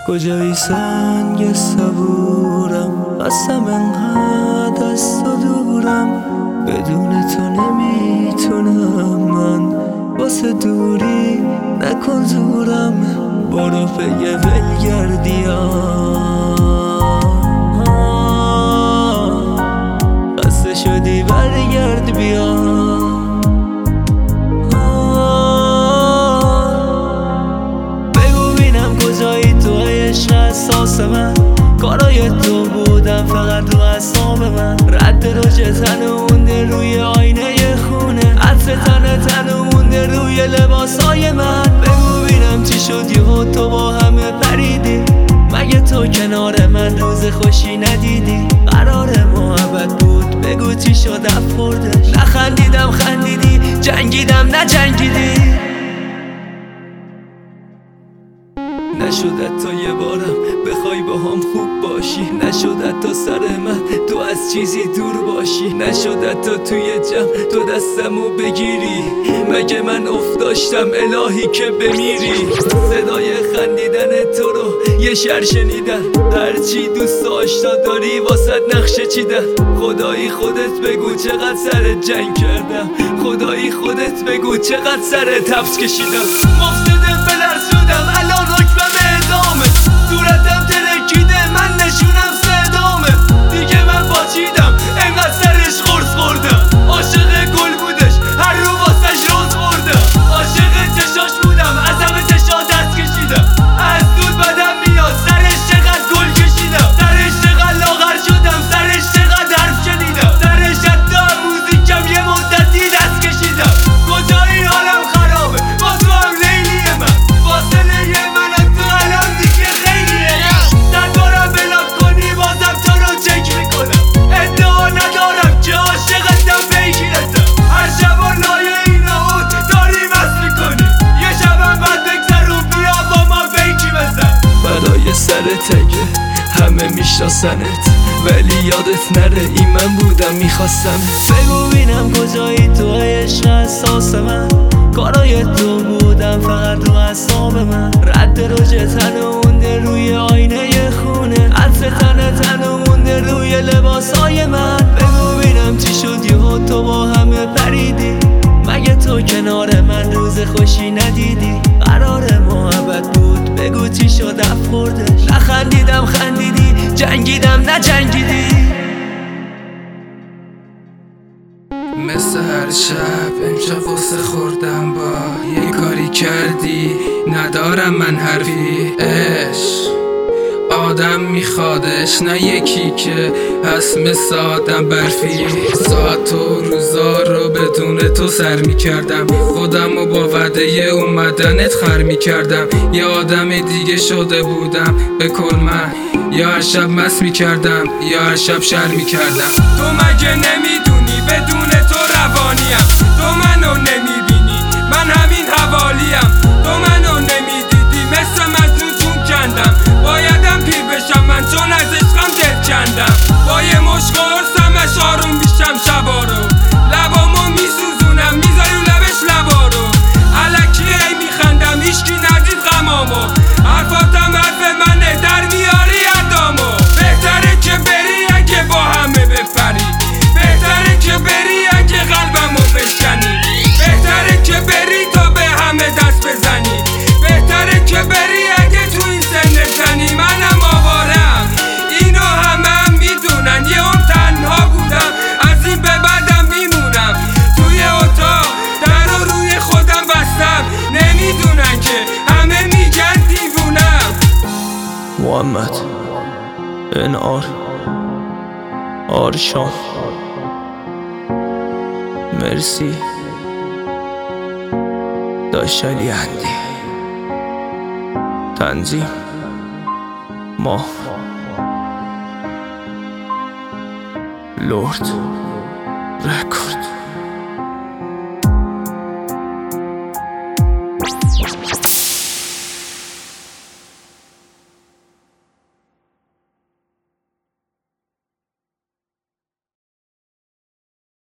کجایی سنگ صبورم، قسم انقدر از تو دورم، بدون تو نمیتونم من، واسه دوری نکن زورم، برو پی ولگردی خسته شدی برگرد بیا. بگو بینم کجایی تو عشق احساس من، کارای تو بودم فقط رو اعصاب من، رد رژ تنمونده روی آینه خونه، عطر تنمونده روی لباسای من. بگو بینم چی شد یهو تو با همه پریدی، مگه تو کنار من روز خوشی ندیدی؟ قرار محبت بود بگو چی شد افوردش، نخندیدم خندیدی، جنگیدم نجنگیدی. نشد تا یه بارم بخوای با هم خوب باشی، نشد تا سر من تو از چیزی دور باشی، نشد تا توی جمع تو دستمو بگیری، مگه من افتاشتم الهی که بمیری؟ صدای خندیدن تو رو یه شر شنیدن، هرچی دوست آشنا داری واسد نقشه چیدن. خدایی خودت بگو چقدر سر جنگ کردم، خدایی خودت بگو چقدر سر تفس کشیدم. مفسده فلرز شدم الان رکبم اعدامه، صورتم ترکیده من نشونم صدامه، دیگه من باچیدم انقدر سرش قرص خوردم، عاشق گل بودش هر رو واسش روز بردم، عاشق چشاش بودم از همه چشا دست کشیدم، از دود بدم میاد سرش چقدر گل کشیدم، سرش چقدر لاغر شدم، سرش چقدر حرف شنیدم، سرش حتی موزیکم یه مدتی دست کشیدم. کجایی حالم خرابه با تو هم لیلیه من، فاصله من از تو الان دیگه خیلیه، ندارم بلاک کنی بازم تو رو چک میکنم، ادعا ندارم که عاشقتم پیگیرتم، هر شب و لایه اینا اون داری مست میکنی، یه شبم بعد بگذرون بیا با ما بیکی بزن. بلای سرتگه همه میشناسنت ولی یادت نره این من بودم میخواستم. بگو بینم کجایی تو عشق احساس من، کارای تو بودم فقط رو اعصاب من، رد رژ تنمونده روی آینه خونه، عطر تنمونده روی لباسای من. بگو بینم چی شد یهو تو با همه پریدی، مگه تو کنار من روز خوشی ندیدی؟ قرار محبت بود بگو چی شد افوردش، نخندیدم خندیدی، جنگیدم نجنگیدی. مثل هر شب امشب غصه خوردم با یه کاری کردی، ندارم من حرفی، عشق آدم میخوادش نه یکی که هست مثل آدم برفی. ساعت و روزا رو بدون تو سر میکردم، خودم و با وعده اومدنت خر میکردم، یه آدم دیگه شده بودم به کل من، یا هر شب مست میکردم یا هر شب شر میکردم. تو مگه نمیدونی بدون تو روانیم، تو منو نمیبینی من همین حوالیم، تو منو نمیدیدی مثل مجنون جون کندم، بایدم پیر بشم من چون از عشقم دل کندم، با یه مشق قرصمش آروم میشم شبا رو، لبامو میسوزونم میذاری لبش لبا رو، الکی ای میخندم هیچکی ندید غمامو، حرفاتم حرف منه در میاری ادامو، بهتره که بری اگه با همه بپری، بهتره که بری اگه قلبمو بشکنی، بهتره که بری تا به همه دست بزنی، بهتره که بری اگه تو این سن زنی. منم آوارم اینو همه میدونن، یه اون تنها بودم از این به بعدم میمونم، توی اتاق در رو روی خودم بستم، نمیدونن که همه میگن دیوونم. محمد انعار آرشان مرسی داشلی اندی تنظیم ما لورد رکورد.